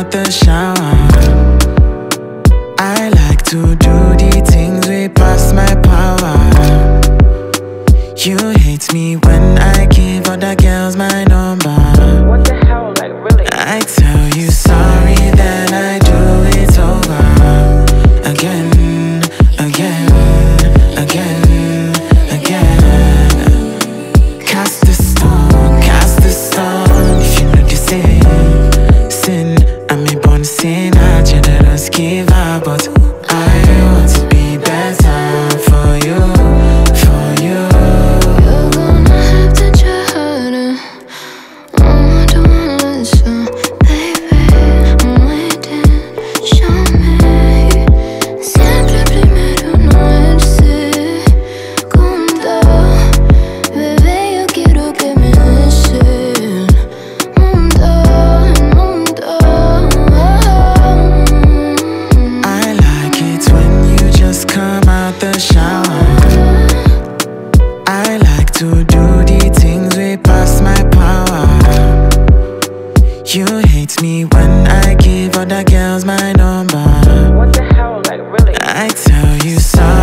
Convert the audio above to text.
out the shower. I like to do the things way past my power. You hate me when I give other girls my number. What the hell, like really? I tell you sorry, then I do it over. Again, again, again, again. Cast the stone, cast the stone. If you know the sin, I'm a born sinner, generous giver, but I want to be better for you, for you. You're gonna have to try harder. I don't wanna listen, baby. I'm waiting, show me. Siempre primero no irse. Cuando, bebé, yo quiero que me beses. Mundo, mundo. I like it when you just come out the shower. I like to do the things way past my power. You hate me when I give other girls my number. What the hell, like really? I tell you sorry.